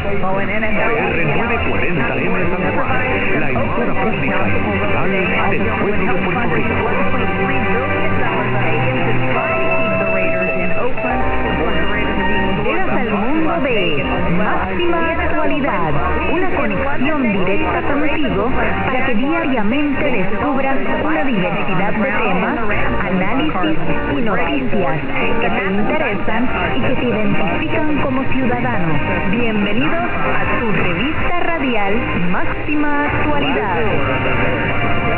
PR 940M San Juan, la emisora pública y digital del pueblo de Puerto Rico. Llegas al mundo de Máxima Actualidad, una conexión directa contigo para que diariamente descubras una diversidad de temas, análisis y noticias que te interesan y que te identifican como ciudadano. Bienvenidos a tu revista radial Máxima Actualidad.